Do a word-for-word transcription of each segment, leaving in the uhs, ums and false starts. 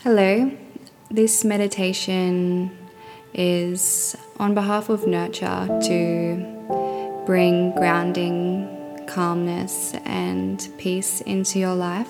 Hello, this meditation is on behalf of Nurture to bring grounding, calmness, and peace into your life.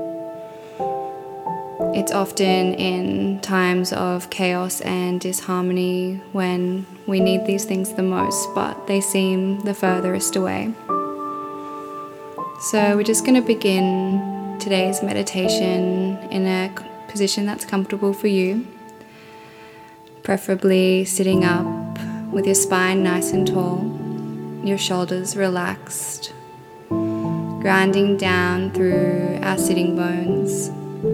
It's often in times of chaos and disharmony when we need these things the most, but they seem the furthest away. So we're just going to begin today's meditation in a position that's comfortable for you, preferably sitting up with your spine nice and tall, your shoulders relaxed, grounding down through our sitting bones,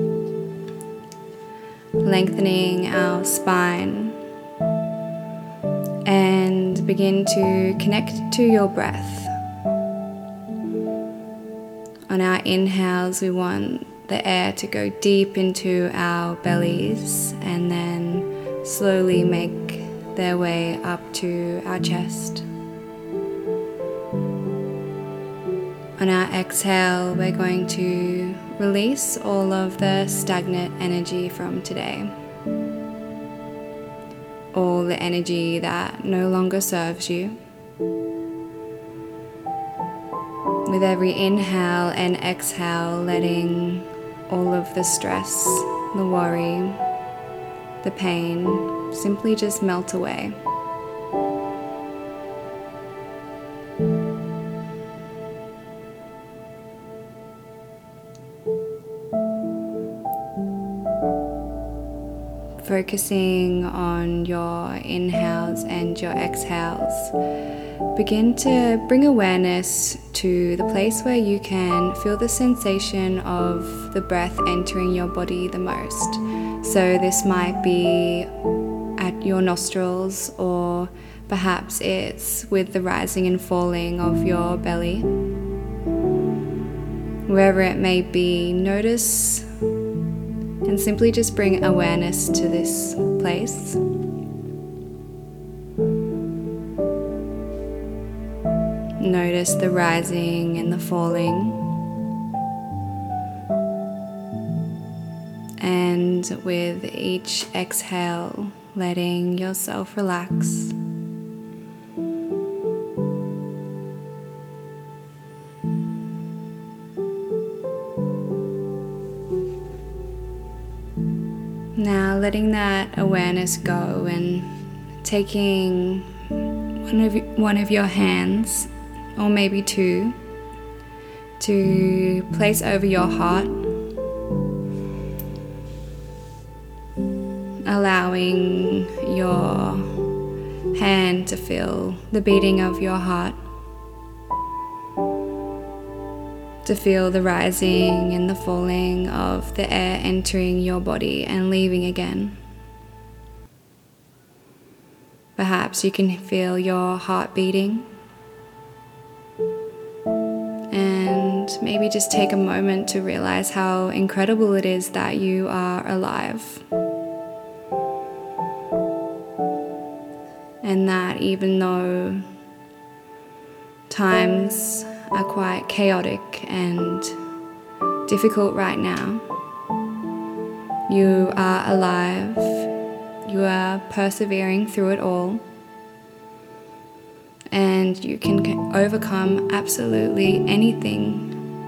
lengthening our spine, and begin to connect to your breath. On our inhales, we want the air to go deep into our bellies and then slowly make their way up to our chest. On our exhale, we're going to release all of the stagnant energy from today. All the energy that no longer serves you. With every inhale and exhale, letting all of the stress, the worry, the pain simply just melt away. Focusing on your inhales and your exhales, begin to bring awareness to the place where you can feel the sensation of the breath entering your body the most. So this might be at your nostrils, or perhaps it's with the rising and falling of your belly. Wherever it may be, notice and simply just bring awareness to this place. Notice the rising and the falling. And with each exhale, letting yourself relax. Now letting that awareness go and taking one of, one of your hands, or maybe two, to place over your heart, allowing your hand to feel the beating of your heart, to feel the rising and the falling of the air entering your body and leaving again. Perhaps you can feel your heart beating, and maybe just take a moment to realize how incredible it is that you are alive. And that even though times are quite chaotic and difficult right now, you are alive, you are persevering through it all, and you can overcome absolutely anything.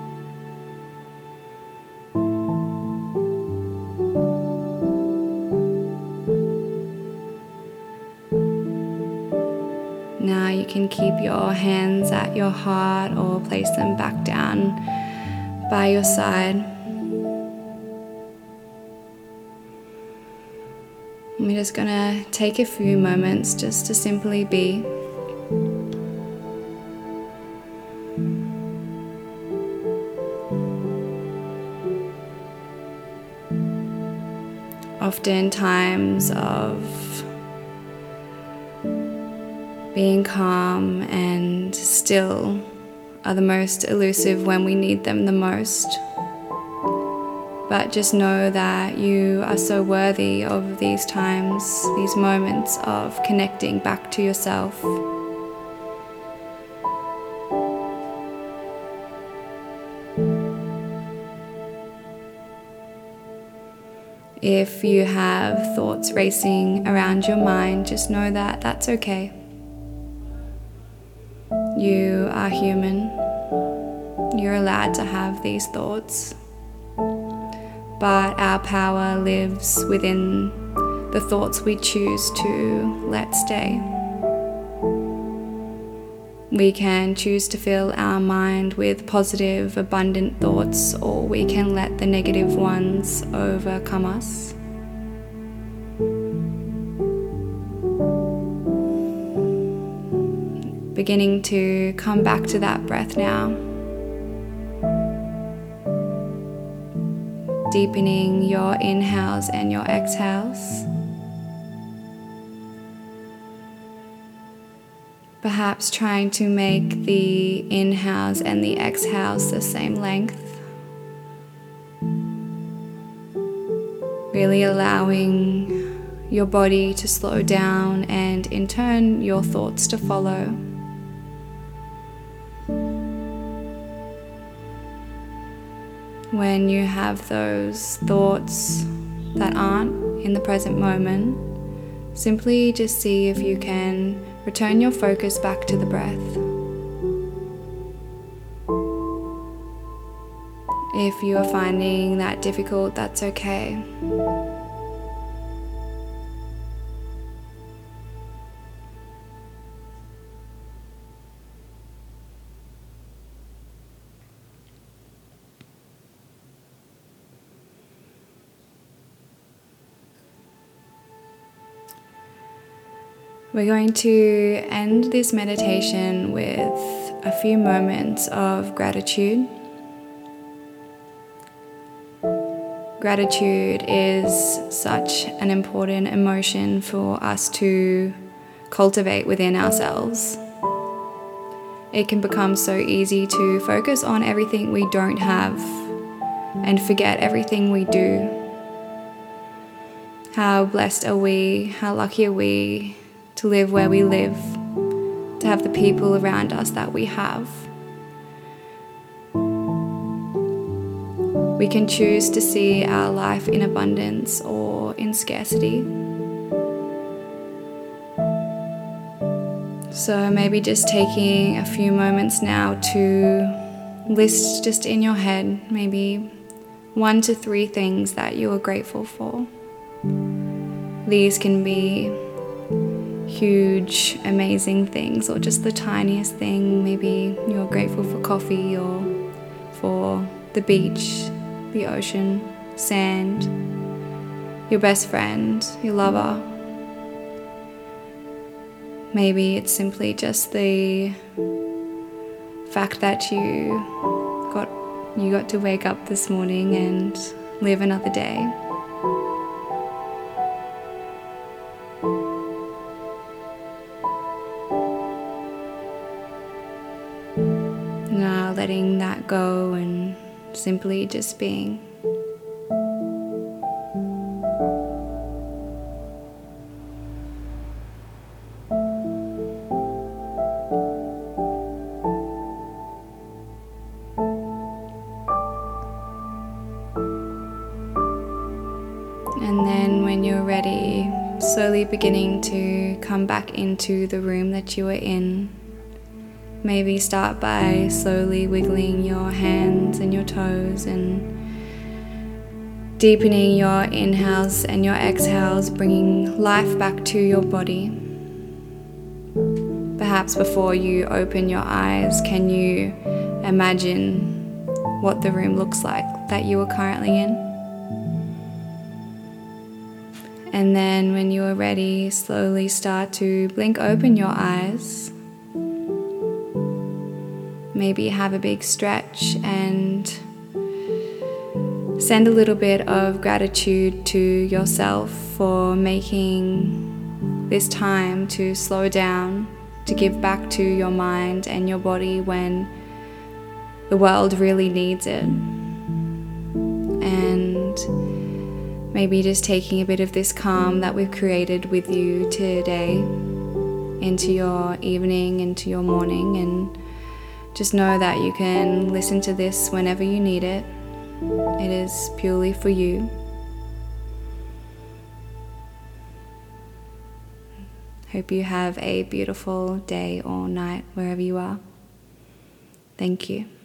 Now you can keep your hands at your heart or place them back down by your side. We're just going to take a few moments just to simply be. Often times of being calm and still are the most elusive when we need them the most. But just know that you are so worthy of these times, these moments of connecting back to yourself. If you have thoughts racing around your mind, just know that that's okay. You are human. You're allowed to have these thoughts. But our power lives within the thoughts we choose to let stay. We can choose to fill our mind with positive, abundant thoughts, or we can let the negative ones overcome us. Beginning to come back to that breath now. Deepening your inhales and your exhales. Perhaps trying to make the inhales and the exhales the same length. Really allowing your body to slow down and in turn your thoughts to follow. When you have those thoughts that aren't in the present moment, simply just see if you can return your focus back to the breath. If you are finding that difficult, that's okay. We're going to end this meditation with a few moments of gratitude. Gratitude is such an important emotion for us to cultivate within ourselves. It can become so easy to focus on everything we don't have and forget everything we do. How blessed are we? How lucky are we to live where we live, to have the people around us that we have. We can choose to see our life in abundance or in scarcity. So maybe just taking a few moments now to list just in your head maybe one to three things that you are grateful for. These can be huge, amazing things, or just the tiniest thing. Maybe you're grateful for coffee or for the beach, the ocean, sand, your best friend, your lover. Maybe it's simply just the fact that you got you got to wake up this morning and live another day. Now letting that go and simply just being. And then when you're ready, slowly beginning to come back into the room that you were in. Maybe start by slowly wiggling your hands and your toes and deepening your inhales and your exhales, bringing life back to your body. Perhaps before you open your eyes, can you imagine what the room looks like that you are currently in? And then when you are ready, slowly start to blink open your eyes. Maybe have a big stretch and send a little bit of gratitude to yourself for making this time to slow down, to give back to your mind and your body when the world really needs it. And maybe just taking a bit of this calm that we've created with you today into your evening, into your morning, and just know that you can listen to this whenever you need it. It is purely for you. Hope you have a beautiful day or night wherever you are. Thank you.